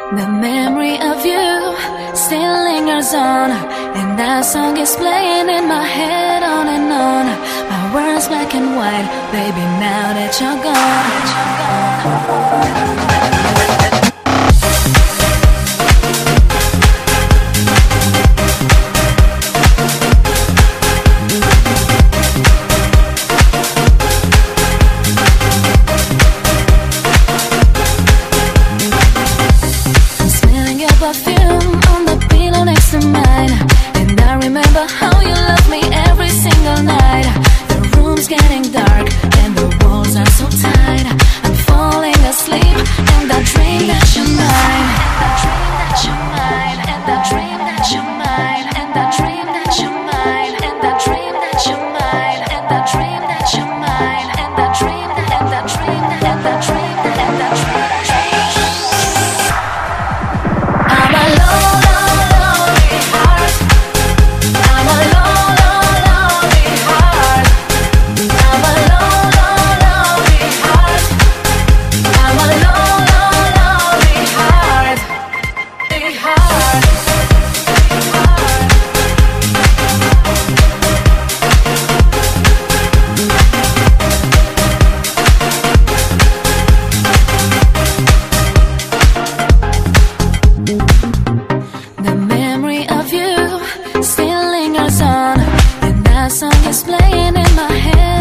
The memory of you still lingers on, and that song is playing in my head on and on. My words black and white, baby, now that you're gone. Perfume on the pillow next to mine, and I remember how you loved me every single night. The room's getting dark and the walls are so tight. I'm falling asleep and I dream that you're mine. And I dream that you're mine. And I dream that you're mine. And I dream that you're mine. And I dream that you're mine. And I dream that you're mine. And I dream that, and I dream that, and I dream that. Song is playing in my head.